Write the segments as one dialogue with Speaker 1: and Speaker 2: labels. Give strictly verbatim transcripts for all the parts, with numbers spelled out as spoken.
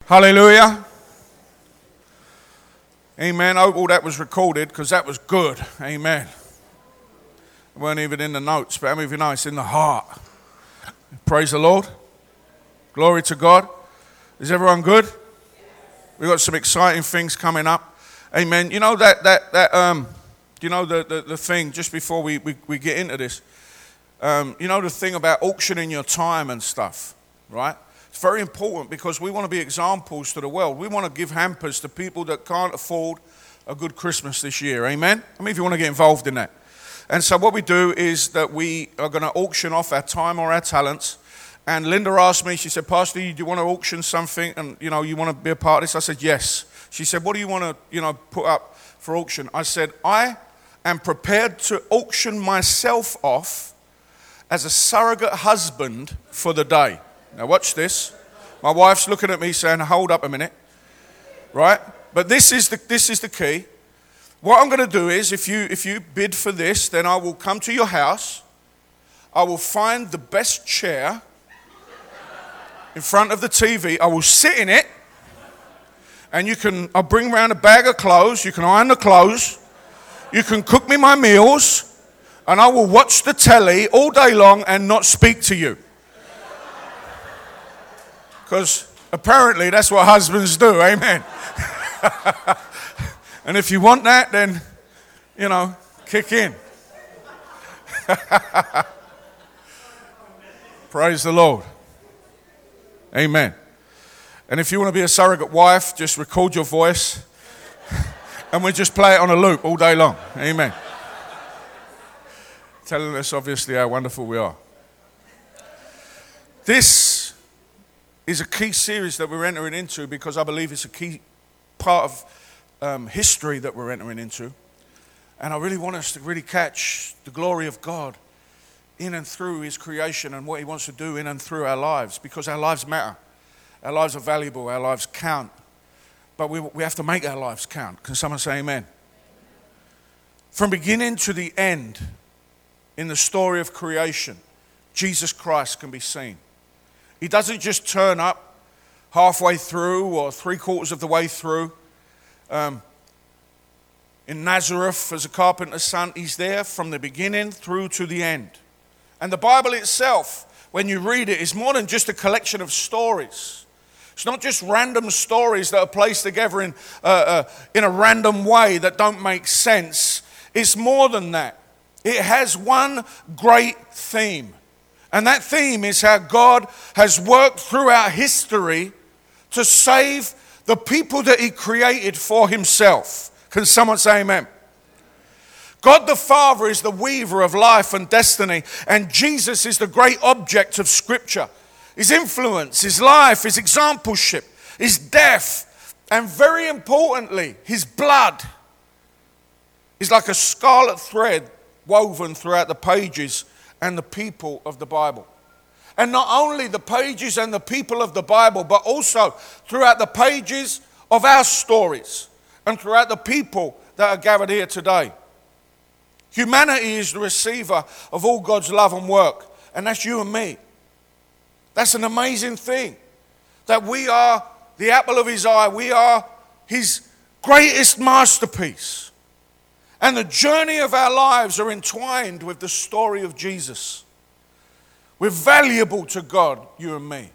Speaker 1: Hallelujah. Amen. I hope all that was recorded because that was good. Amen. It weren't even in the notes, but how many of you know it's in the heart? Praise the Lord. Glory to God. Is everyone good? We've got some exciting things coming up. Amen. You know that that that um you know the the, the thing just before we, we, we get into this. Um, you know the thing about auctioning your time and stuff, right? It's very important because we want to be examples to the world. We want to give hampers to people that can't afford a good Christmas this year. Amen? I mean, if you want to get involved in that. And so what we do is that we are going to auction off our time or our talents. And Linda asked me, she said, Pastor, do you want to auction something? And, you know, you want to be a part of this? I said, yes. She said, what do you want to, you know, put up for auction? I said, I am prepared to auction myself off as a surrogate husband for the day. Now watch this. My wife's looking at me saying, hold up a minute. Right? But this is the this is the key. What I'm going to do is, if you if you bid for this, then I will come to your house. I will find the best chair in front of the T V. I will sit in it. And you can, I'll bring around a bag of clothes. You can iron the clothes. You can cook me my meals. And I will watch the telly all day long and not speak to you. Because apparently that's what husbands do, amen. And if you want that, then, you know, kick in. Praise the Lord. Amen. And if you want to be a surrogate wife, just record your voice and we just play it on a loop all day long. Amen. Telling us obviously how wonderful we are. This is a key series that we're entering into because I believe it's a key part of um, history that we're entering into. And I really want us to really catch the glory of God in and through His creation and what He wants to do in and through our lives, because our lives matter. Our lives are valuable. Our lives count. But we, we have to make our lives count. Can someone say amen? From beginning to the end in the story of creation, Jesus Christ can be seen. He doesn't just turn up halfway through or three quarters of the way through. Um, in Nazareth as a carpenter's son, He's there from the beginning through to the end. And the Bible itself, when you read it, is more than just a collection of stories. It's not just random stories that are placed together in, uh, uh, in a random way that don't make sense. It's more than that. It has one great theme. And that theme is how God has worked throughout history to save the people that He created for Himself. Can someone say amen? God the Father is the weaver of life and destiny, and Jesus is the great object of Scripture. His influence, His life, His exampleship, His death, and very importantly, His blood is like a scarlet thread woven throughout the pages and the people of the Bible. And not only the pages and the people of the Bible, but also throughout the pages of our stories and throughout the people that are gathered here today. Humanity is the receiver of all God's love and work, and that's you and me. That's an amazing thing, that we are the apple of His eye. We are His greatest masterpiece. And the journey of our lives are entwined with the story of Jesus. We're valuable to God, you and me.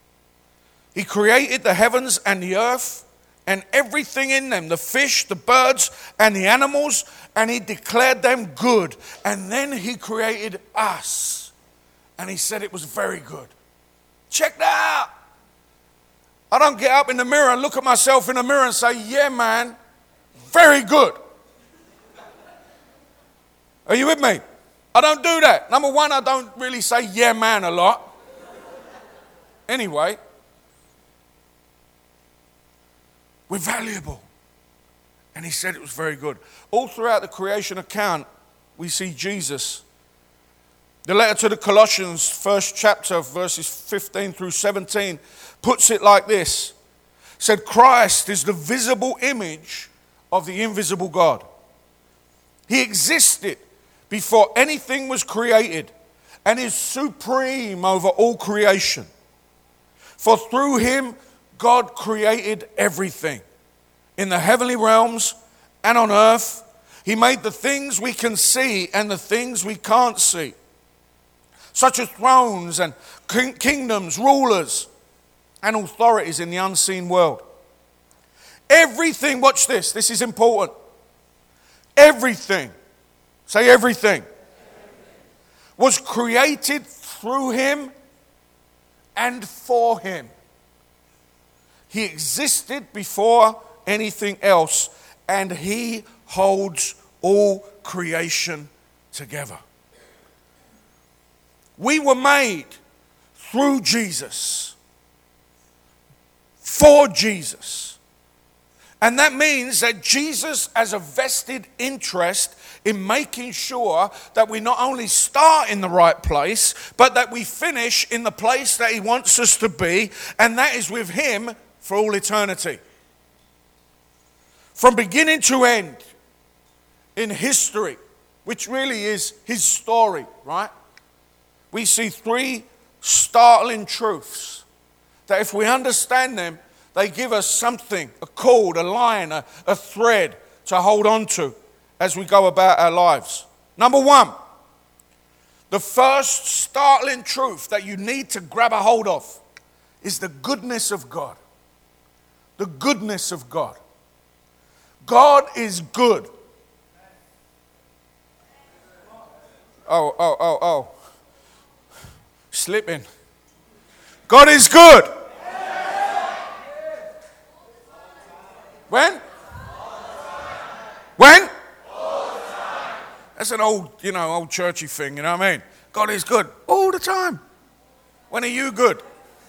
Speaker 1: He created the heavens and the earth and everything in them, the fish, the birds, and the animals, and He declared them good. And then He created us, and He said it was very good. Check that out. I don't get up in the mirror and look at myself in the mirror and say, yeah, man, very good. Are you with me? I don't do that. Number one, I don't really say yeah, man, a lot. Anyway, we're valuable. And He said it was very good. All throughout the creation account, we see Jesus. The letter to the Colossians, first chapter, verses fifteen through seventeen, puts it like this. It said, Christ is the visible image of the invisible God. He existed before anything was created and is supreme over all creation. For through Him God created everything in the heavenly realms and on earth. He made the things we can see and the things we can't see, such as thrones and king- kingdoms, rulers, and authorities in the unseen world. Everything, watch this, this is important. Everything, say everything, was created through him and for him. He existed before anything else, and he holds all creation together. We were made through Jesus, for Jesus. And that means that Jesus has a vested interest in making sure that we not only start in the right place, but that we finish in the place that he wants us to be, and that is with him for all eternity. From beginning to end in history, which really is his story, right? We see three startling truths that if we understand them, they give us something, a cord, a line, a, a thread to hold on to as we go about our lives. Number one, the first startling truth that you need to grab a hold of is the goodness of God. The goodness of God. God is good. Oh, oh, oh, oh. Slipping. God is good. When? When? That's an old, you know, old churchy thing, you know what I mean? God is good all the time. When are you good?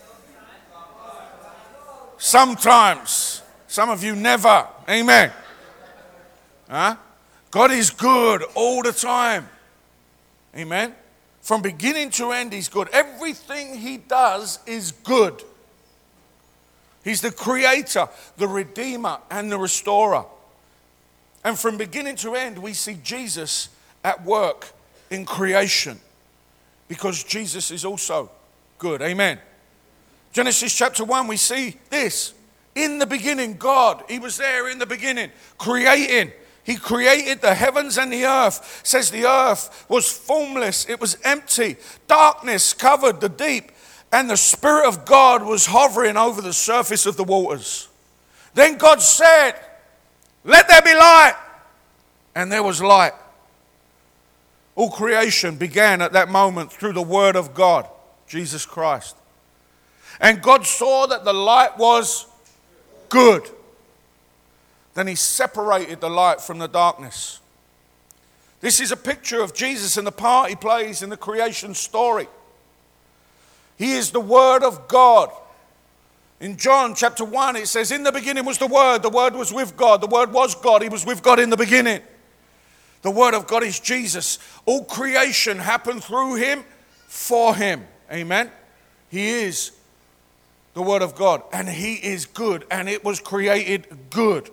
Speaker 1: Sometimes. Some of you never. Amen. Huh? God is good all the time. Amen. From beginning to end, he's good. Everything he does is good. He's the creator, the redeemer, and the restorer. And from beginning to end, we see Jesus at work in creation, because Jesus is also good. Amen. Genesis chapter one, we see this. In the beginning, God, he was there in the beginning, creating. He created the heavens and the earth. It says the earth was formless. It was empty. Darkness covered the deep. And the Spirit of God was hovering over the surface of the waters. Then God said, "Let there be light." And there was light. All creation began at that moment through the Word of God, Jesus Christ. And God saw that the light was good. Then he separated the light from the darkness. This is a picture of Jesus and the part he plays in the creation story. He is the Word of God. In John chapter one, it says, "In the beginning was the Word. The Word was with God. The Word was God. He was with God in the beginning." The Word of God is Jesus. All creation happened through him, for him. Amen. He is the Word of God, and he is good, and it was created good.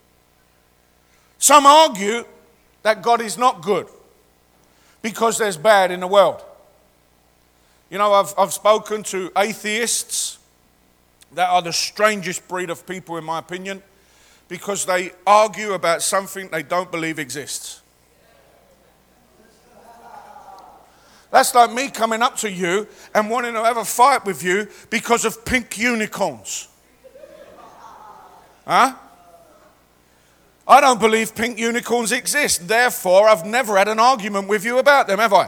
Speaker 1: Some argue that God is not good because there's bad in the world. You know, I've, I've spoken to atheists that are the strangest breed of people, in my opinion, because they argue about something they don't believe exists. That's like me coming up to you and wanting to have a fight with you because of pink unicorns. Huh? I don't believe pink unicorns exist. Therefore, I've never had an argument with you about them, have I?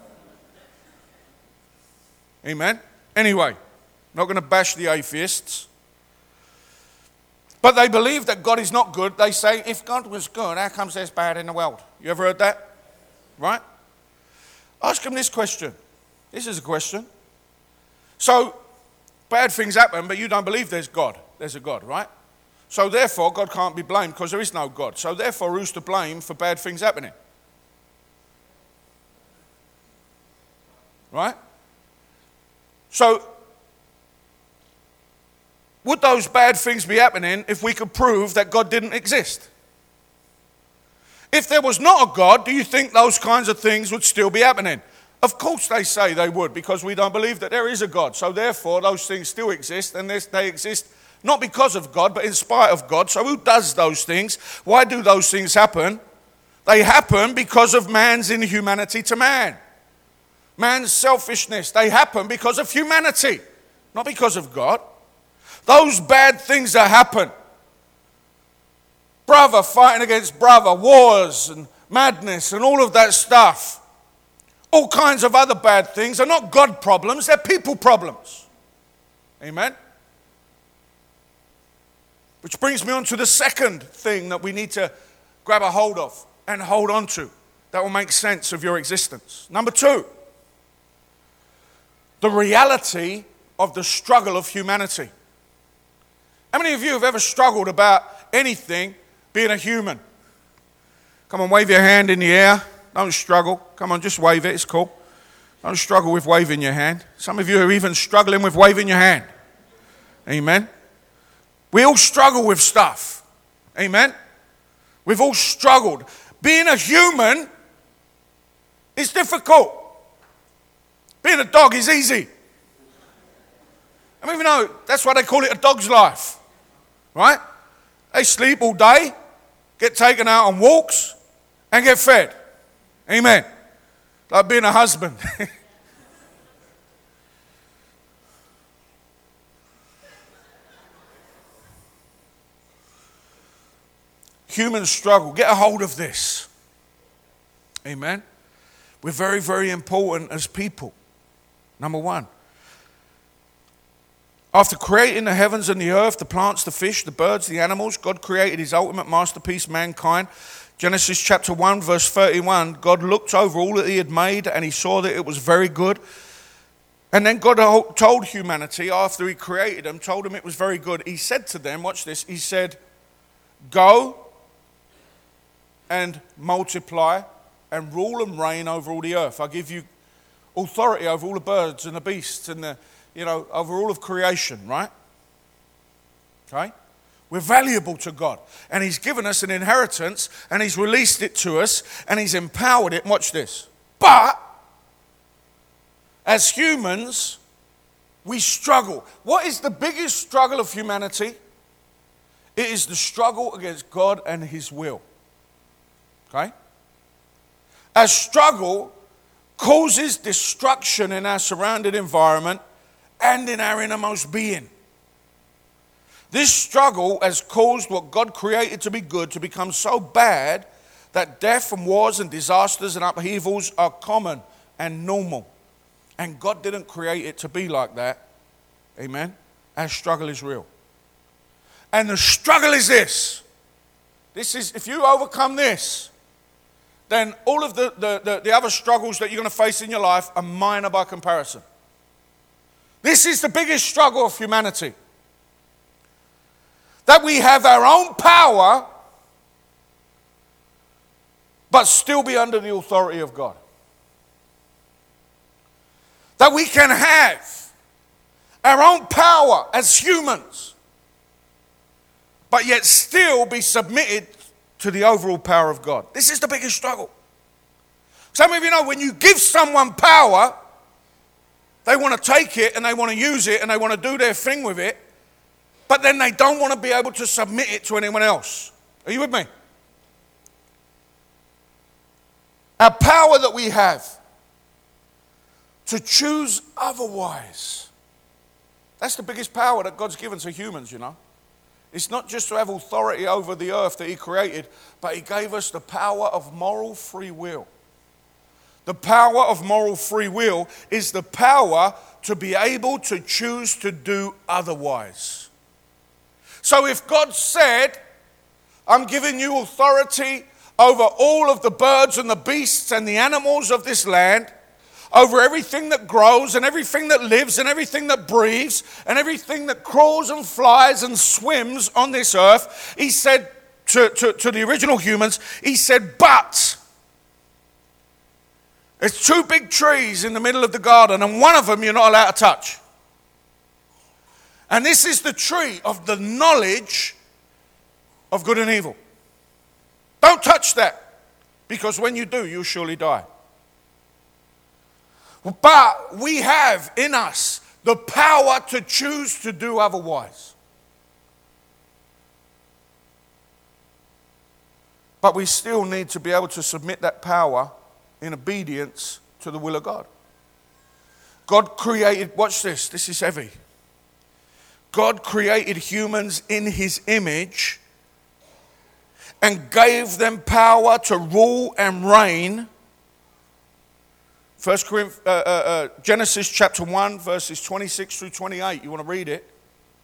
Speaker 1: Amen. Anyway, not going to bash the atheists. But they believe that God is not good. They say, if God was good, how comes there's bad in the world? You ever heard that? Right? Ask them this question. This is a question. So, bad things happen, but you don't believe there's God. There's a God, right? So therefore, God can't be blamed because there is no God. So therefore, who's to blame for bad things happening? Right? So, would those bad things be happening if we could prove that God didn't exist? If there was not a God, do you think those kinds of things would still be happening? Of course they say they would, because we don't believe that there is a God. So therefore, those things still exist, and they exist Not because of God, but in spite of God. So who does those things? Why do those things happen? They happen because of man's inhumanity to man. Man's selfishness. They happen because of humanity, not because of God. Those bad things that happen, brother fighting against brother, wars and madness and all of that stuff, all kinds of other bad things are not God problems, they're people problems. Amen? Which brings me on to the second thing that we need to grab a hold of and hold on to that will make sense of your existence. Number two, the reality of the struggle of humanity. How many of you have ever struggled about anything being a human? Come on, wave your hand in the air. Don't struggle. Come on, just wave it. It's cool. Don't struggle with waving your hand. Some of you are even struggling with waving your hand. Amen. We all struggle with stuff. Amen. We've all struggled. Being a human is difficult. Being a dog is easy. I mean, you know, that's why they call it a dog's life. Right? They sleep all day, get taken out on walks, and get fed. Amen. Like being a husband. Human struggle. Get a hold of this. Amen. We're very, very important as people. Number one. After creating the heavens and the earth, the plants, the fish, the birds, the animals, God created his ultimate masterpiece, mankind. Genesis chapter one, verse thirty-one, God looked over all that he had made and he saw that it was very good. And then God told humanity, after he created them, told them it was very good. He said to them, watch this, he said, go and multiply and rule and reign over all the earth. I give you authority over all the birds and the beasts and the, you know, over all of creation, right? Okay? We're valuable to God. And he's given us an inheritance and he's released it to us and he's empowered it. Watch this. But as humans, we struggle. What is the biggest struggle of humanity? It is the struggle against God and his will. Okay? Our struggle causes destruction in our surrounding environment and in our innermost being. This struggle has caused what God created to be good to become so bad that death and wars and disasters and upheavals are common and normal. And God didn't create it to be like that. Amen? Our struggle is real. And the struggle is this. This is, if you overcome this, then all of the, the, the, the other struggles that you're going to face in your life are minor by comparison. This is the biggest struggle of humanity. That we have our own power, but still be under the authority of God. That we can have our own power as humans, but yet still be submitted to the overall power of God. This is the biggest struggle. Some of you know when you give someone power, they want to take it and they want to use it and they want to do their thing with it, but then they don't want to be able to submit it to anyone else. Are you with me? Our power that we have to choose otherwise. That's the biggest power that God's given to humans, you know. It's not just to have authority over the earth that he created, but he gave us the power of moral free will. The power of moral free will is the power to be able to choose to do otherwise. So if God said, I'm giving you authority over all of the birds and the beasts and the animals of this land, over everything that grows and everything that lives and everything that breathes and everything that crawls and flies and swims on this earth, he said to, to, to the original humans, he said, but there's two big trees in the middle of the garden and one of them you're not allowed to touch. And this is the tree of the knowledge of good and evil. Don't touch that, because when you do, you'll surely die. But we have in us the power to choose to do otherwise. But we still need to be able to submit that power in obedience to the will of God. God created, watch this, this is heavy. God created humans in his image and gave them power to rule and reign. First Corinthians, uh, uh, uh, Genesis chapter one, verses twenty-six through twenty-eight. You want to read it?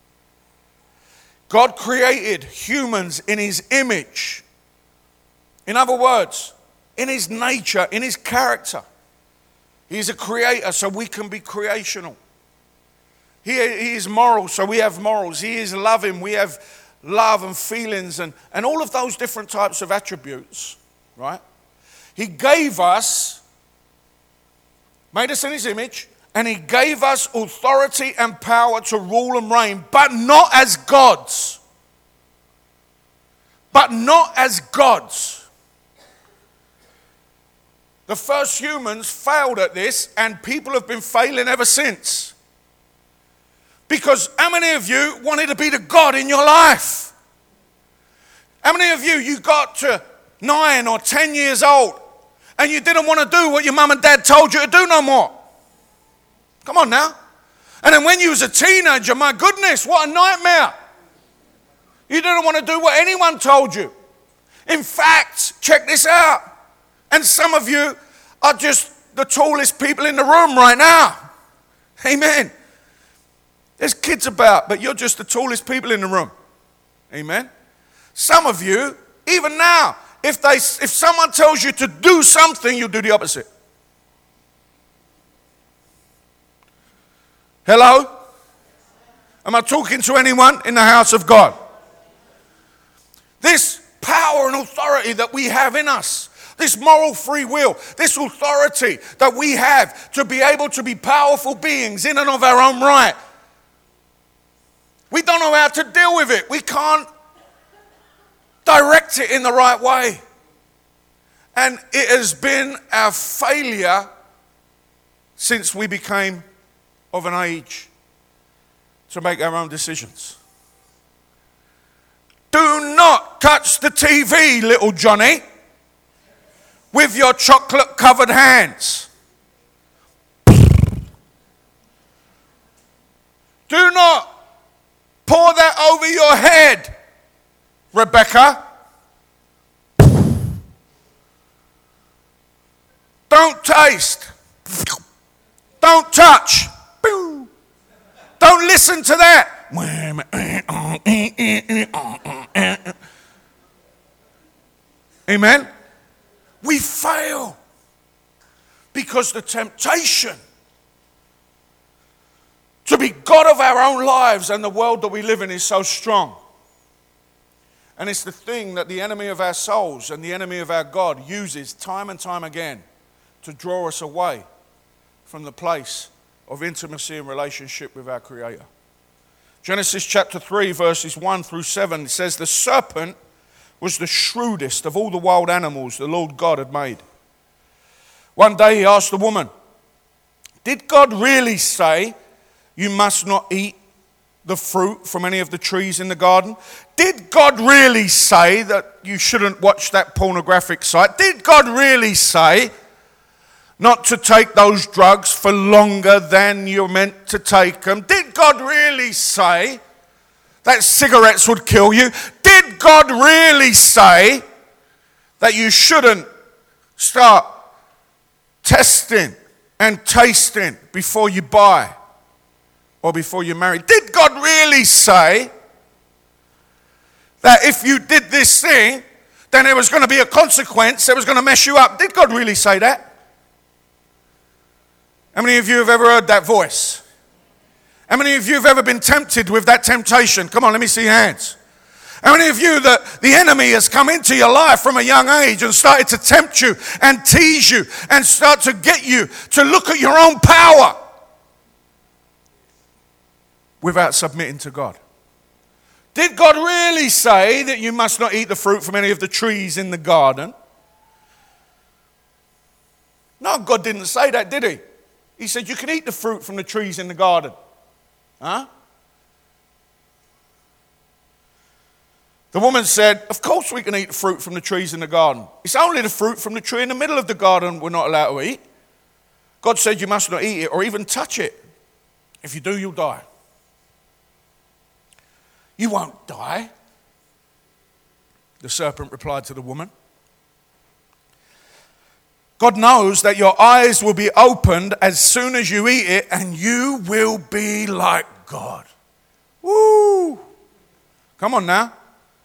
Speaker 1: God created humans in his image. In other words, in his nature, in his character. He's a creator, so we can be creational. He, he is moral, so we have morals. He is loving, we have love and feelings and, and all of those different types of attributes, right? He gave us, made us in his image, and he gave us authority and power to rule and reign, but not as gods. But not as gods. The first humans failed at this, and people have been failing ever since. Because how many of you wanted to be the God in your life? How many of you, you got to nine or ten years old, and you didn't want to do what your mum and dad told you to do no more? Come on now. And then when you was a teenager, my goodness, what a nightmare. You didn't want to do what anyone told you. In fact, check this out. And some of you are just the tallest people in the room right now. Amen. There's kids about, but you're just the tallest people in the room. Amen. Some of you, even now, if they, if someone tells you to do something, you'll do the opposite. Hello? Am I talking to anyone in the house of God? This power and authority that we have in us, this moral free will, this authority that we have to be able to be powerful beings in and of our own right. We don't know how to deal with it. We can't direct it in the right way. And it has been our failure since we became of an age to make our own decisions. Do not touch the T V, little Johnny, with your chocolate-covered hands. Do not pour that over your head, Rebecca. Don't taste. Don't touch. Don't listen to that. Amen. We fail because the temptation to be God of our own lives and the world that we live in is so strong. And it's the thing that the enemy of our souls and the enemy of our God uses time and time again to draw us away from the place of intimacy and relationship with our Creator. Genesis chapter three, verses one through seven, it says, the serpent was the shrewdest of all the wild animals the Lord God had made. One day he asked the woman, did God really say you must not eat the fruit from any of the trees in the garden? Did God really say that you shouldn't watch that pornographic site? Did God really say not to take those drugs for longer than you're meant to take them? Did God really say that cigarettes would kill you? Did God really say that you shouldn't start testing and tasting before you buy or before you marry? Did God really say that if you did this thing, then there was going to be a consequence that was going to mess you up? Did God really say that? How many of you have ever heard that voice? How many of you have ever been tempted with that temptation? Come on, let me see your hands. How many of you that the enemy has come into your life from a young age and started to tempt you and tease you and start to get you to look at your own power without submitting to God? Did God really say that you must not eat the fruit from any of the trees in the garden? No, God didn't say that, did he? He said you can eat the fruit from the trees in the garden. Huh? The woman said, of course we can eat the fruit from the trees in the garden. It's only the fruit from the tree in the middle of the garden we're not allowed to eat. God said you must not eat it or even touch it. If you do, you'll die. You won't die, the serpent replied to the woman. God knows that your eyes will be opened as soon as you eat it, and you will be like God. Woo! Come on now.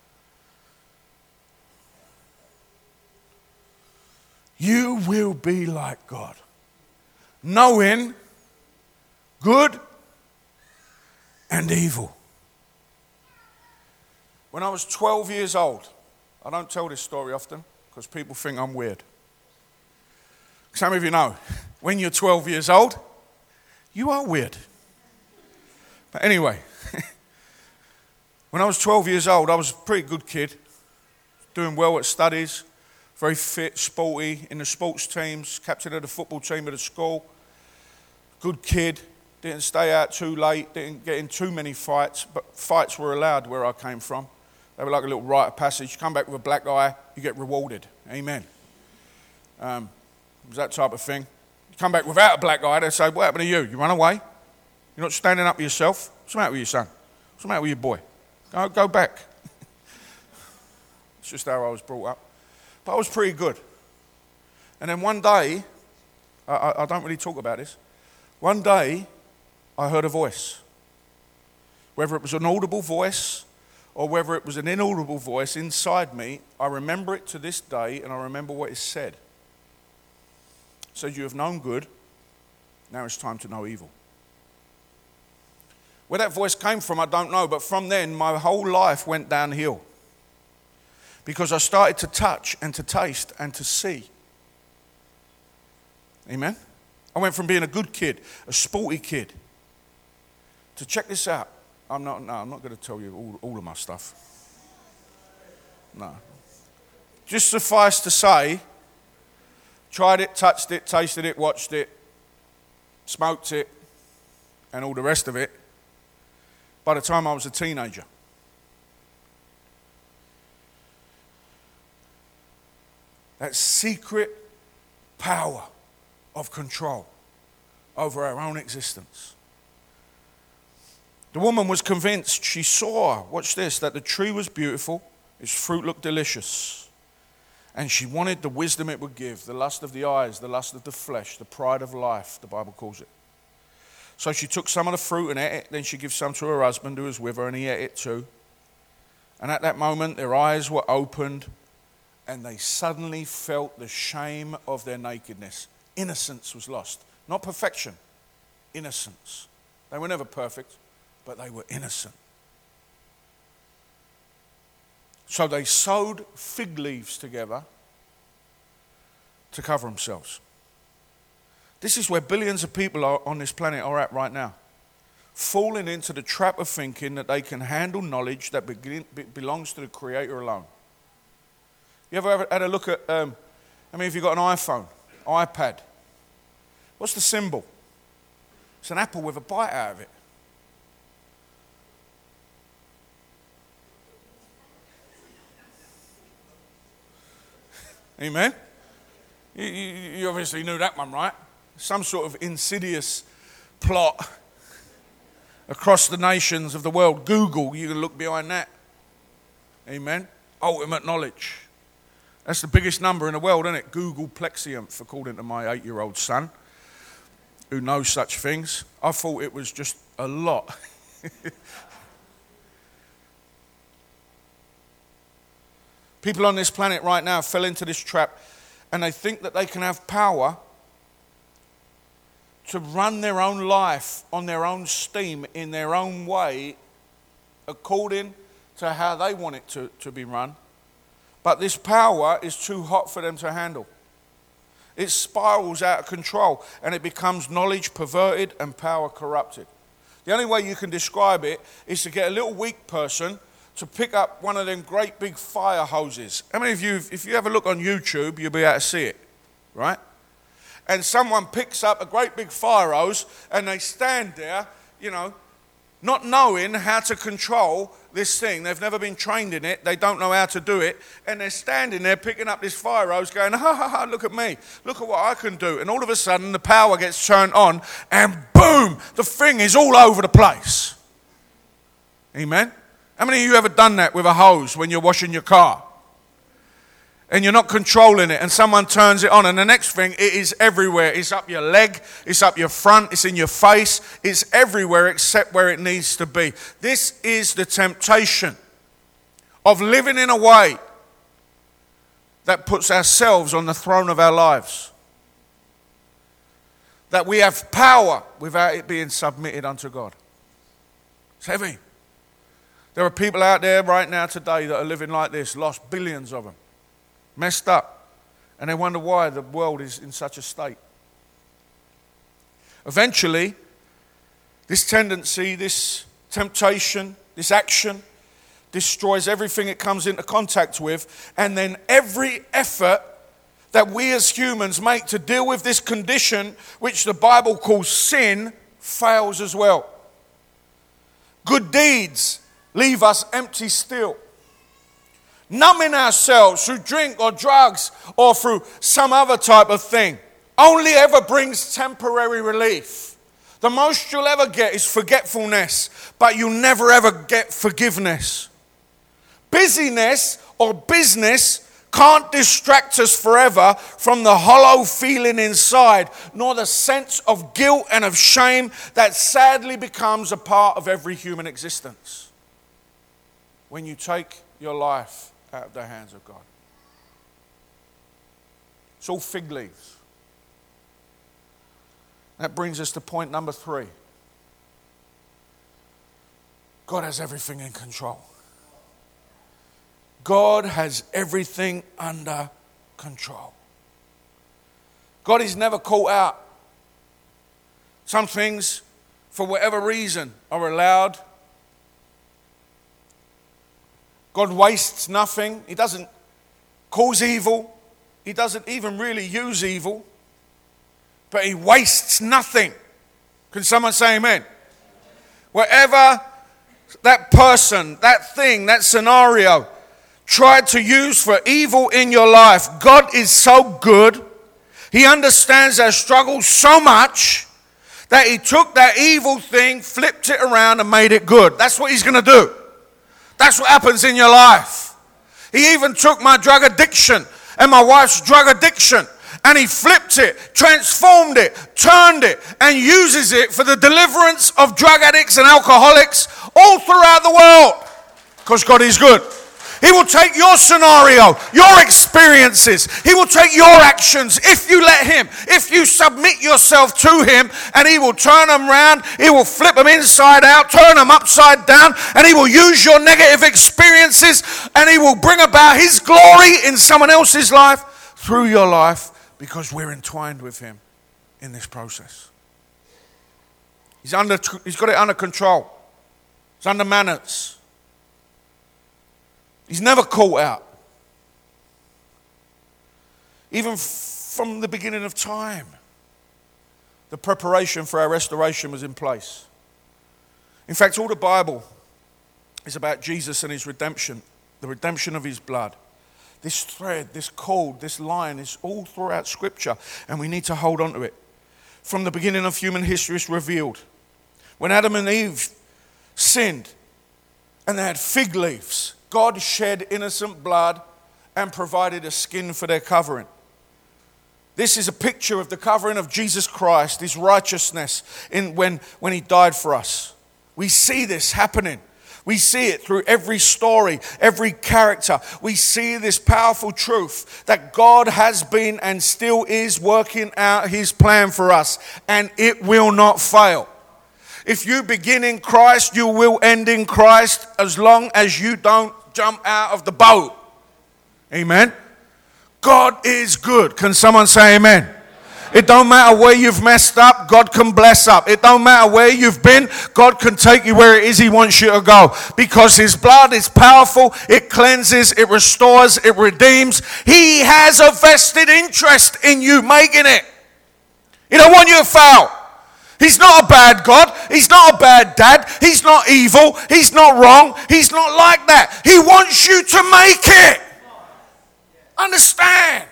Speaker 1: You will be like God, knowing good and evil. When I was twelve years old, I don't tell this story often because people think I'm weird. Some of you know, when you're twelve years old, you are weird. But anyway, when I was twelve years old, I was a pretty good kid, doing well at studies, very fit, sporty, in the sports teams, captain of the football team at the school. Good kid, didn't stay out too late, didn't get in too many fights, but fights were allowed where I came from. They were like a little rite of passage. You come back with a black eye, you get rewarded. Amen. Um, it was that type of thing. You come back without a black eye, they say, what happened to you? You run away? You're not standing up for yourself? What's the matter with you, son? What's the matter with your boy? Go, go back. It's just how I was brought up. But I was pretty good. And then one day, I, I, I don't really talk about this, one day I heard a voice. Whether it was an audible voice or whether it was an inaudible voice inside me, I remember it to this day, and I remember what it said. It said, you have known good, now it's time to know evil. Where that voice came from, I don't know, but from then, my whole life went downhill. Because I started to touch and to taste and to see. Amen? I went from being a good kid, a sporty kid, to check this out. I'm not, no, I'm not going to tell you all, all of my stuff. No. Just suffice to say, tried it, touched it, tasted it, watched it, smoked it, and all the rest of it, by the time I was a teenager. That secret power of control over our own existence. The woman was convinced. She saw, watch this, that the tree was beautiful, its fruit looked delicious, and she wanted the wisdom it would give, the lust of the eyes, the lust of the flesh, the pride of life, the Bible calls it. So she took some of the fruit and ate it, then she gave some to her husband who was with her, and he ate it too. And at that moment, their eyes were opened, and they suddenly felt the shame of their nakedness. Innocence was lost. Not perfection, innocence. They were never perfect, but they were innocent. So they sewed fig leaves together to cover themselves. This is where billions of people are on this planet are at right now. Falling into the trap of thinking that they can handle knowledge that begin, be, belongs to the Creator alone. You ever had a look at, um, I mean, if you've got an iPhone, iPad, what's the symbol? It's an apple with a bite out of it. Amen? You, you, you obviously knew that one, right? Some sort of insidious plot across the nations of the world. Google, you can look behind that. Amen? Ultimate knowledge. That's the biggest number in the world, isn't it? Google plexiumph, according to my eight-year-old son, who knows such things. I thought it was just a lot. People on this planet right now fell into this trap, and they think that they can have power to run their own life on their own steam, in their own way, according to how they want it to, to be run. But this power is too hot for them to handle. It spirals out of control, and it becomes knowledge perverted and power corrupted. The only way you can describe it is to get a little weak person to pick up one of them great big fire hoses. How many of you, if you have a look on YouTube, you'll be able to see it, right? And someone picks up a great big fire hose, and they stand there, you know, not knowing how to control this thing. They've never been trained in it. They don't know how to do it. And they're standing there picking up this fire hose going, ha ha ha, look at me. Look at what I can do. And all of a sudden the power gets turned on and boom, the thing is all over the place. Amen? How many of you ever done that with a hose when you're washing your car? And you're not controlling it and someone turns it on and the next thing, it is everywhere. It's up your leg, it's up your front, it's in your face, it's everywhere except where it needs to be. This is the temptation of living in a way that puts ourselves on the throne of our lives. That we have power without it being submitted unto God. It's heavy. There are people out there right now today that are living like this, lost billions of them. Messed up, and they wonder why the world is in such a state. Eventually, this tendency, this temptation, this action destroys everything it comes into contact with, and then every effort that we as humans make to deal with this condition, which the Bible calls sin, fails as well. Good deeds leave us empty still. Numbing ourselves through drink or drugs or through some other type of thing only ever brings temporary relief. The most you'll ever get is forgetfulness, but you'll never ever get forgiveness. Busyness or business can't distract us forever from the hollow feeling inside, nor the sense of guilt and of shame that sadly becomes a part of every human existence when you take your life out of the hands of God. It's all fig leaves. That brings us to point number three. God has everything in control. God has everything under control. God is never caught out. Some things, for whatever reason, are allowed. God wastes nothing. He doesn't cause evil. He doesn't even really use evil. But he wastes nothing. Can someone say amen? Whatever that person, that thing, that scenario tried to use for evil in your life, God is so good. He understands our struggles so much that he took that evil thing, flipped it around and made it good. That's what he's going to do. That's what happens in your life. He even took my drug addiction and my wife's drug addiction and he flipped it, transformed it, turned it, and uses it for the deliverance of drug addicts and alcoholics all throughout the world. Because God is good. He will take your scenario, your experiences. He will take your actions if you let him, if you submit yourself to him, and he will turn them around. He will flip them inside out, turn them upside down, and he will use your negative experiences, and he will bring about his glory in someone else's life through your life because we're entwined with him in this process. He's under, he's got it under control. It's under manners. He's never caught out. Even from the beginning of time, the preparation for our restoration was in place. In fact, all the Bible is about Jesus and his redemption, the redemption of his blood. This thread, this cord, this line is all throughout Scripture, and we need to hold on to it. From the beginning of human history, it's revealed. When Adam and Eve sinned and they had fig leaves, God shed innocent blood and provided a skin for their covering. This is a picture of the covering of Jesus Christ, his righteousness in when, when he died for us. We see this happening. We see it through every story, every character. We see this powerful truth that God has been and still is working out his plan for us, and it will not fail. If you begin in Christ, you will end in Christ as long as you don't jump out of the boat. Amen. God is good. Can someone say amen? It don't matter where you've messed up, God can bless up. It don't matter where you've been, God can take you where it is he wants you to go. Because his blood is powerful, it cleanses, it restores, it redeems. He has a vested interest in you making it. He don't want you to fail. He's not a bad God. He's not a bad dad. He's not evil. He's not wrong. He's not like that. He wants you to make it. Understand.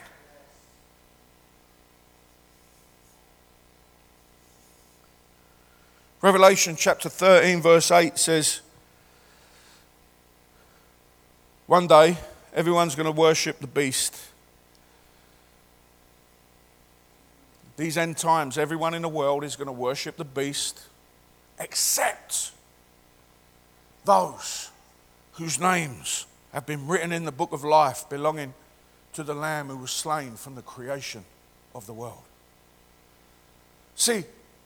Speaker 1: Revelation chapter thirteen verse eight says, one day everyone's going to worship the beast. These end times, everyone in the world is going to worship the beast except those whose names have been written in the book of life belonging to the Lamb who was slain from the creation of the world. See,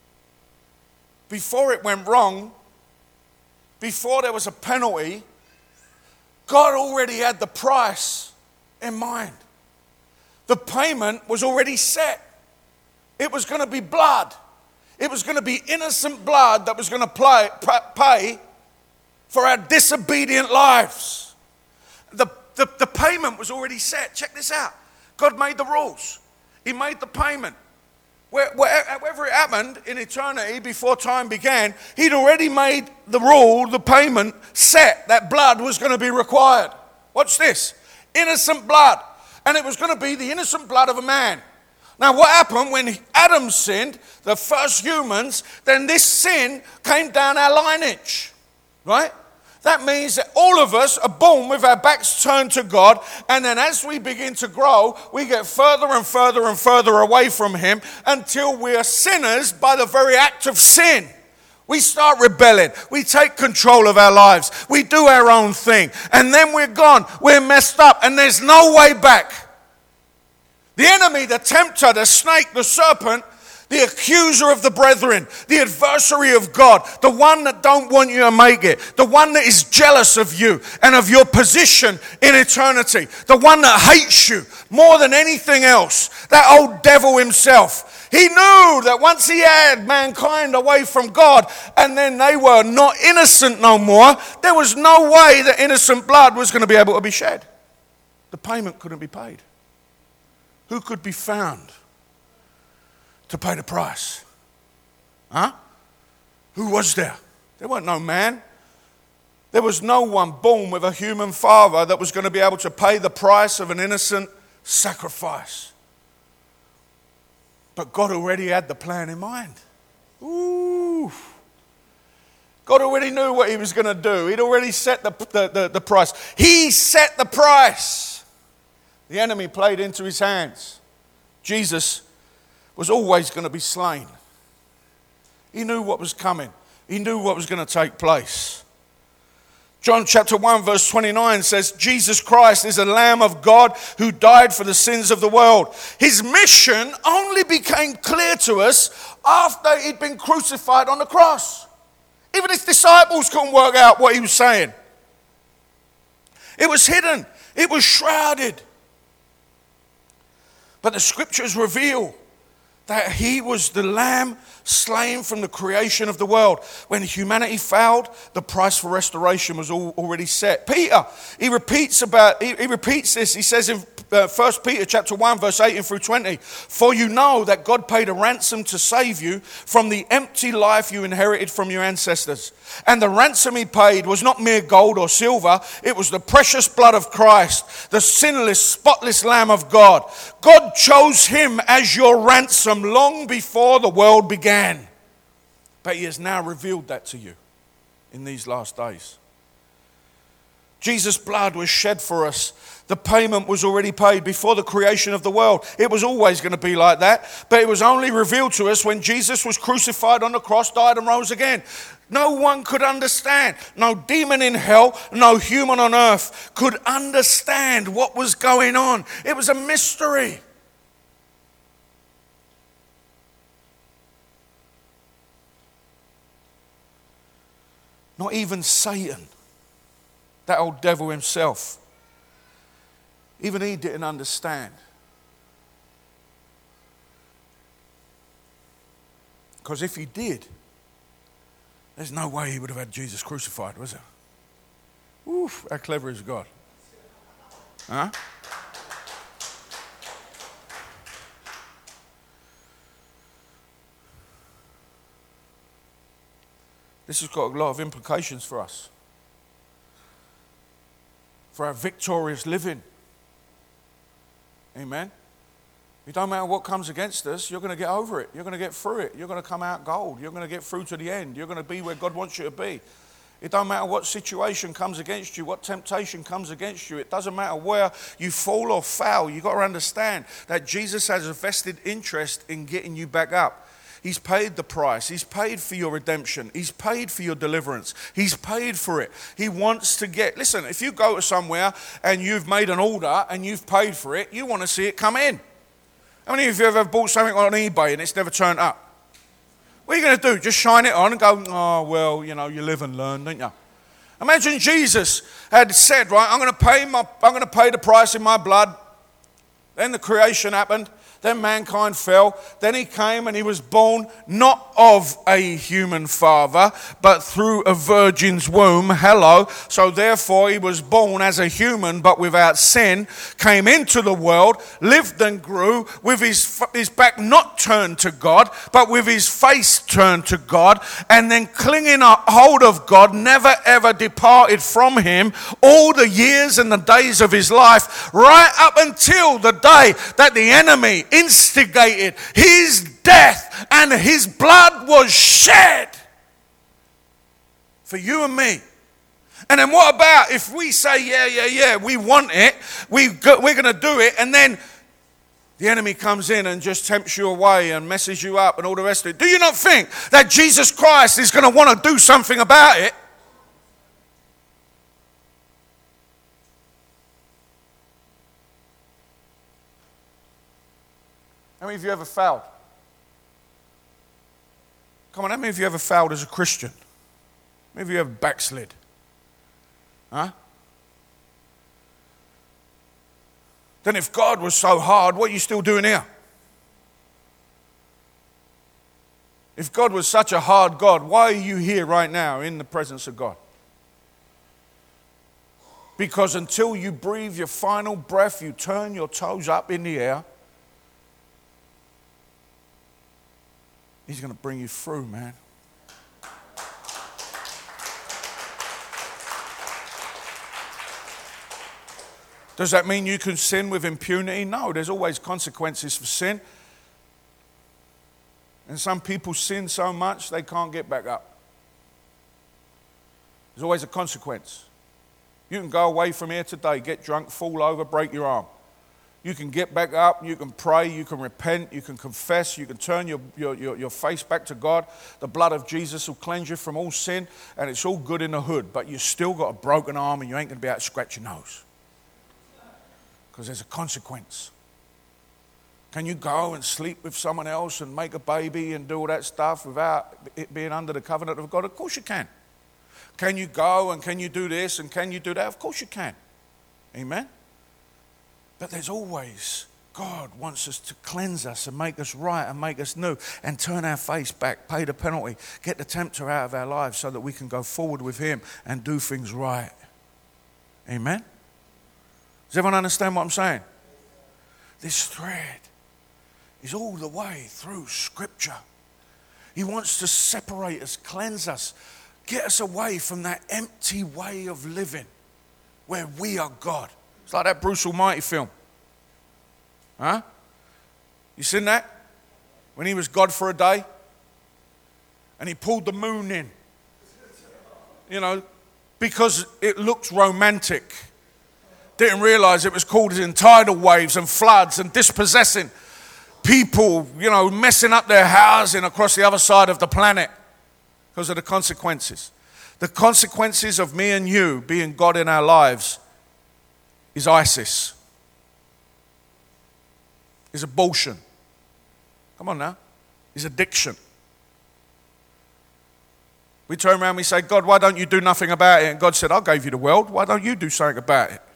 Speaker 1: before it went wrong, before there was a penalty, God already had the price in mind. The payment was already set. It was going to be blood. It was going to be innocent blood that was going to play, pay for our disobedient lives. The, the, the payment was already set. Check this out. God made the rules. He made the payment. Where, where, wherever it happened in eternity before time began, he'd already made the rule, the payment set that blood was going to be required. Watch this. Innocent blood. And it was going to be the innocent blood of a man. Now what happened when Adam sinned, the first humans, then this sin came down our lineage. Right? That means that all of us are born with our backs turned to God, and then as we begin to grow, we get further and further and further away from Him until we are sinners by the very act of sin. We start rebelling. We take control of our lives. We do our own thing. And then we're gone. We're messed up, and there's no way back. The enemy, the tempter, the snake, the serpent, the accuser of the brethren, the adversary of God, the one that don't want you to make it, the one that is jealous of you and of your position in eternity, the one that hates you more than anything else, that old devil himself. He knew that once he had mankind away from God and then they were not innocent no more, there was no way that innocent blood was going to be able to be shed. The payment couldn't be paid. Who could be found to pay the price? Huh? Who was there? There wasn't no man. There was no one born with a human father that was going to be able to pay the price of an innocent sacrifice. But God already had the plan in mind. Ooh. God already knew what He was going to do. He'd already set the, the, the, the price. He set the price. The enemy played into His hands. Jesus was always going to be slain. He knew what was coming. He knew what was going to take place. John chapter one verse twenty-nine says, Jesus Christ is the Lamb of God who died for the sins of the world. His mission only became clear to us after He'd been crucified on the cross. Even His disciples couldn't work out what He was saying. It was hidden. It was shrouded. But the scriptures reveal that He was the Lamb slain from the creation of the world. When humanity failed, the price for restoration was all, already set. Peter, he repeats about, he, he repeats this. He says in uh, First Peter chapter one, verse eighteen through twenty, for you know that God paid a ransom to save you from the empty life you inherited from your ancestors. And the ransom He paid was not mere gold or silver. It was the precious blood of Christ, the sinless, spotless Lamb of God. God chose Him as your ransom long before the world began. But He has now revealed that to you in these last days. Jesus' blood was shed for us. The payment was already paid before the creation of the world. It was always going to be like that. But it was only revealed to us when Jesus was crucified on the cross, died and rose again. No one could understand. No demon in hell, no human on earth could understand what was going on. It was a mystery. Not even Satan, that old devil himself, even he didn't understand. Because if he did, there's no way he would have had Jesus crucified, was there? Oof, how clever is God? Huh? This has got a lot of implications for us, for our victorious living. Amen. It don't matter what comes against us, you're going to get over it. You're going to get through it. You're going to come out gold. You're going to get through to the end. You're going to be where God wants you to be. It don't matter what situation comes against you, what temptation comes against you. It doesn't matter where you fall or fail. You've got to understand that Jesus has a vested interest in getting you back up. He's paid the price. He's paid for your redemption. He's paid for your deliverance. He's paid for it. He wants to get... Listen, if you go to somewhere and you've made an order and you've paid for it, you want to see it come in. How many of you have ever bought something on eBay and it's never turned up? What are you going to do? Just shine it on and go, oh, well, you know, you live and learn, don't you? Imagine Jesus had said, right, I'm going to pay my, I'm going to pay the price in my blood. Then the creation happened. Then mankind fell. Then he came and he was born not of a human father, but through a virgin's womb. Hello. So therefore he was born as a human, but without sin, came into the world, lived and grew with his, his back not turned to God, but with his face turned to God, and then clinging a hold of God, never ever departed from him all the years and the days of his life, right up until the day that the enemy instigated his death and his blood was shed for you and me. And then what about if we say, yeah, yeah, yeah, we want it, we go, we're going to do it, and then the enemy comes in and just tempts you away and messes you up and all the rest of it. Do you not think that Jesus Christ is going to want to do something about it? How many of you ever failed? Come on, how many of you ever failed as a Christian? How many of you ever backslid? Huh? Then if God was so hard, what are you still doing here? If God was such a hard God, why are you here right now in the presence of God? Because until you breathe your final breath, you turn your toes up in the air, He's going to bring you through, man. Does that mean you can sin with impunity? No, there's always consequences for sin. And some people sin so much they can't get back up. There's always a consequence. You can go away from here today, get drunk, fall over, break your arm. You can get back up, you can pray, you can repent, you can confess, you can turn your, your, your, your face back to God. The blood of Jesus will cleanse you from all sin, and it's all good in the hood, but you've still got a broken arm and you ain't going to be able to scratch your nose. Because there's a consequence. Can you go and sleep with someone else and make a baby and do all that stuff without it being under the covenant of God? Of course you can. Can you go and can you do this and can you do that? Of course you can. Amen? But there's always, God wants us to cleanse us and make us right and make us new and turn our face back, pay the penalty, get the tempter out of our lives so that we can go forward with Him and do things right. Amen? Does everyone understand what I'm saying? This thread is all the way through Scripture. He wants to separate us, cleanse us, get us away from that empty way of living where we are God. It's like that Bruce Almighty film. Huh? You seen that? When he was God for a day and he pulled the moon in. You know, because it looks romantic. Didn't realize it was causing tidal waves and floods and dispossessing people, you know, messing up their housing across the other side of the planet because of the consequences. The consequences of me and you being God in our lives is ISIS. Is abortion. Come on now. Is addiction. We turn around and we say, God, why don't you do nothing about it? And God said, I gave you the world. Why don't you do something about it?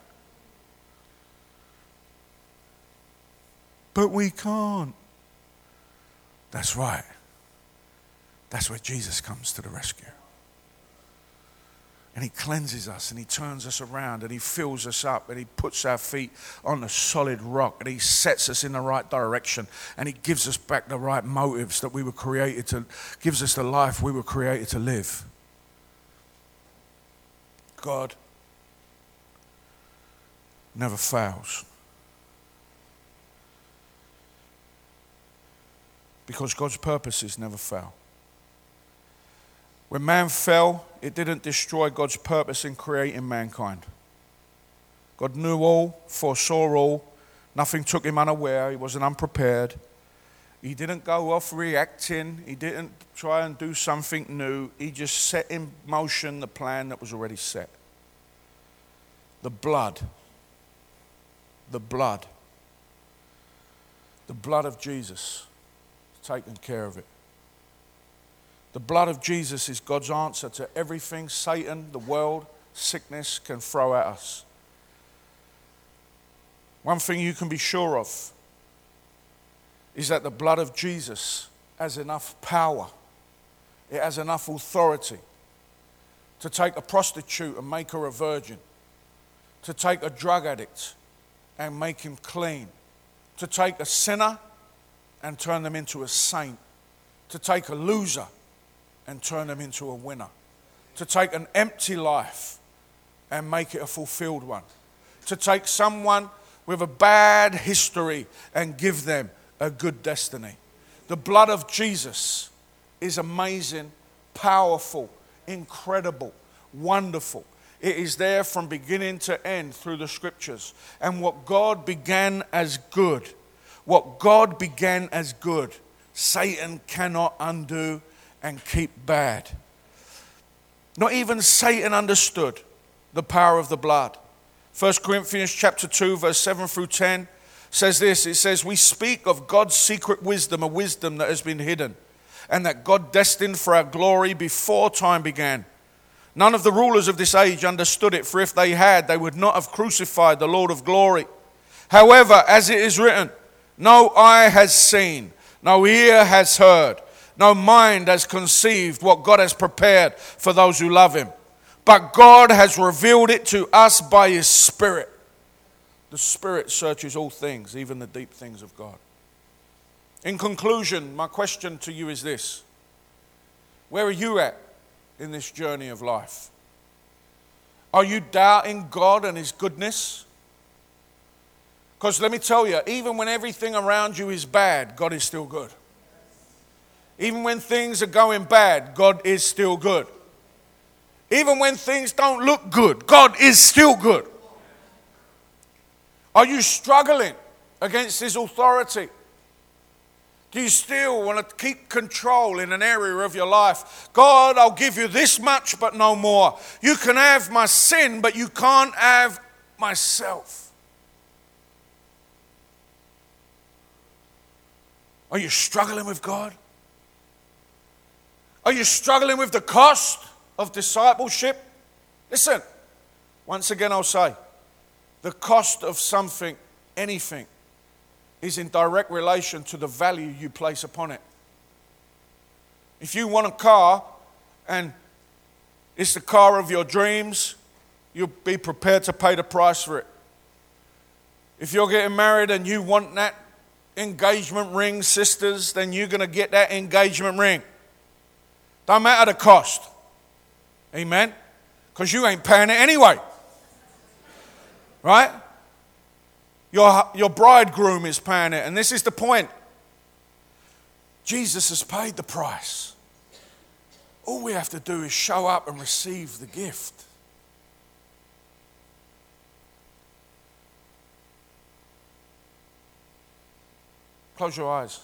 Speaker 1: But we can't. That's right. That's where Jesus comes to the rescue. And He cleanses us and He turns us around and He fills us up and He puts our feet on the solid rock and He sets us in the right direction and He gives us back the right motives that we were created to, gives us the life we were created to live. God never fails. Because God's purposes never fail. When man fell, it didn't destroy God's purpose in creating mankind. God knew all, foresaw all. Nothing took him unaware. He wasn't unprepared. He didn't go off reacting. He didn't try and do something new. He just set in motion the plan that was already set. The blood. The blood. The blood of Jesus has taken care of it. The blood of Jesus is God's answer to everything Satan, the world, sickness can throw at us. One thing you can be sure of is that the blood of Jesus has enough power, it has enough authority to take a prostitute and make her a virgin, to take a drug addict and make him clean, to take a sinner and turn them into a saint, to take a loser and turn them into a winner, to take an empty life and make it a fulfilled one, to take someone with a bad history and give them a good destiny. The blood of Jesus is amazing, powerful, incredible, wonderful. It is there from beginning to end through the scriptures. And what God began as good, what God began as good, Satan cannot undo and keep bad. Not even Satan understood the power of the blood. First Corinthians chapter two, verse seven through ten says this. It says, we speak of God's secret wisdom, a wisdom that has been hidden, and that God destined for our glory before time began. None of the rulers of this age understood it, for if they had, they would not have crucified the Lord of glory. However, as it is written, no eye has seen, no ear has heard, no mind has conceived what God has prepared for those who love him. But God has revealed it to us by his Spirit. The Spirit searches all things, even the deep things of God. In conclusion, my question to you is this. Where are you at in this journey of life? Are you doubting God and his goodness? Because let me tell you, even when everything around you is bad, God is still good. Even when things are going bad, God is still good. Even when things don't look good, God is still good. Are you struggling against his authority? Do you still want to keep control in an area of your life? God, I'll give you this much, but no more. You can have my sin, but you can't have myself. Are you struggling with God? Are you struggling with the cost of discipleship? Listen, once again I'll say, the cost of something, anything, is in direct relation to the value you place upon it. If you want a car and it's the car of your dreams, you'll be prepared to pay the price for it. If you're getting married and you want that engagement ring, sisters, then you're going to get that engagement ring. Don't matter the cost. Amen? Because you ain't paying it anyway. Right? Your, your bridegroom is paying it. And this is the point. Jesus has paid the price. All we have to do is show up and receive the gift. Close your eyes.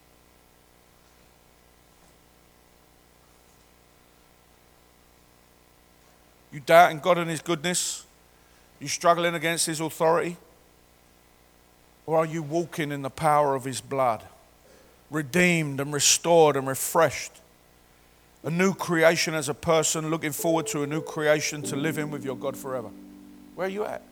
Speaker 1: You doubting God and his goodness? You struggling against his authority? Or are you walking in the power of his blood? Redeemed and restored and refreshed. A new creation as a person, looking forward to a new creation to live in with your God forever. Where are you at?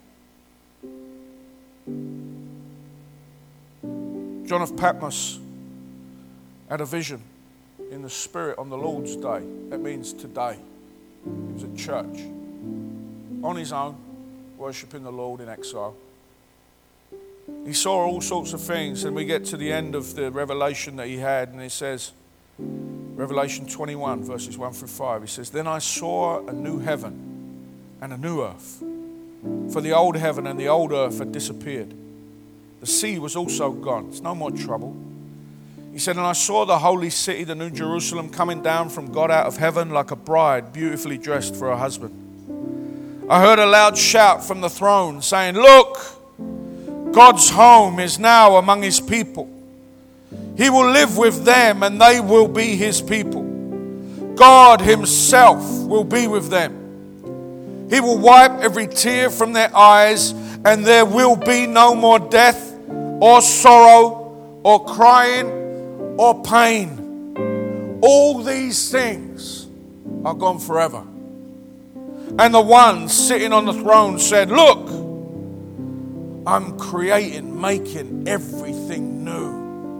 Speaker 1: John of Patmos had a vision in the Spirit on the Lord's day. That means today. He was at church, on his own, worshipping the Lord in exile. He saw all sorts of things, and we get to the end of the revelation that he had, and it says, Revelation twenty-one, verses one through five, he says, then I saw a new heaven and a new earth. For the old heaven and the old earth had disappeared. The sea was also gone. It's no more trouble. He said, and I saw the holy city, the New Jerusalem, coming down from God out of heaven like a bride beautifully dressed for her husband. I heard a loud shout from the throne saying, look, God's home is now among his people. He will live with them and they will be his people. God himself will be with them. He will wipe every tear from their eyes, and there will be no more death or sorrow or crying or pain. All these things are gone forever. And the one sitting on the throne said, look, I'm creating, making everything new.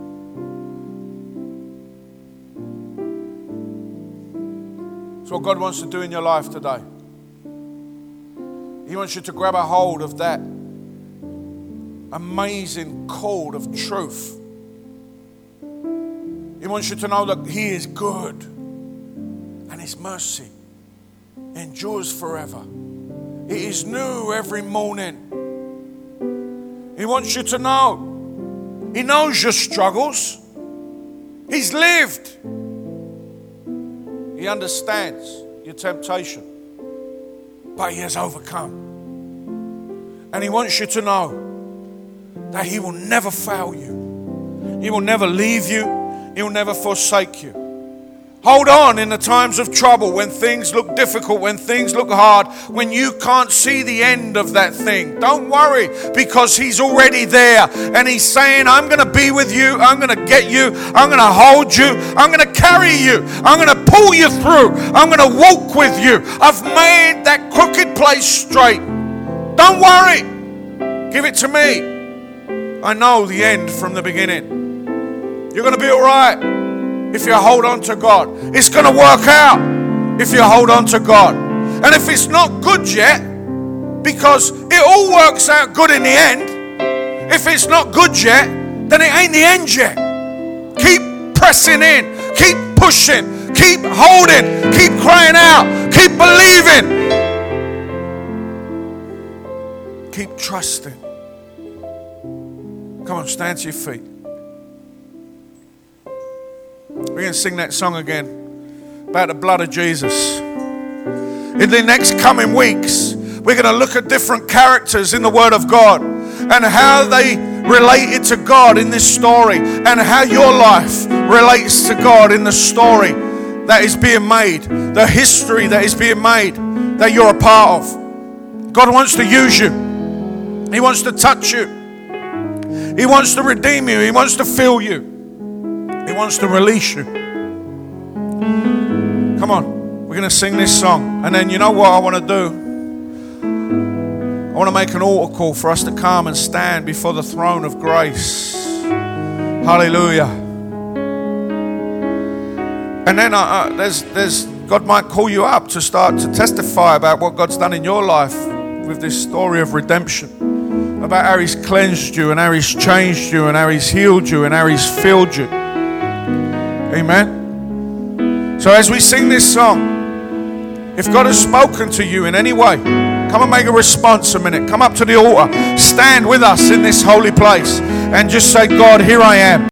Speaker 1: That's what God wants to do in your life today. He wants you to grab a hold of that amazing cord of truth. He wants you to know that he is good and his mercy endures forever. It is new every morning. He wants you to know he knows your struggles. He's lived. He understands your temptation, but he has overcome. And he wants you to know that he will never fail you. He will never leave you. He will never forsake you. Hold on in the times of trouble, when things look difficult, when things look hard, when you can't see the end of that thing. Don't worry, because he's already there. And he's saying, I'm going to be with you. I'm going to get you. I'm going to hold you. I'm going to carry you. I'm going to pull you through. I'm going to walk with you. I've made that crooked place straight. Don't worry. Give it to me. I know the end from the beginning. You're going to be all right. If you hold on to God, it's going to work out if you hold on to God. And if it's not good yet, because it all works out good in the end, if it's not good yet, then it ain't the end yet. Keep pressing in, keep pushing, keep holding, keep crying out, keep believing, keep trusting. Come on, stand to your feet. We're going to sing that song again about the blood of Jesus. In the next coming weeks, we're going to look at different characters in the Word of God and how they related to God in this story, and how your life relates to God in the story that is being made, the history that is being made, that you're a part of. God wants to use you. He wants to touch you. He wants to redeem you. He wants to fill you. He wants to release you. Come on, we're going to sing this song. And then you know what I want to do? I want to make an altar call for us to come and stand before the throne of grace. Hallelujah. And then uh, uh, there's, there's, God might call you up to start to testify about what God's done in your life with this story of redemption. About how he's cleansed you and how he's changed you and how he's healed you and how he's filled you. Amen. So as we sing this song, if God has spoken to you in any way, come and make a response a minute. Come up to the altar. Stand with us in this holy place and just say, God, here I am.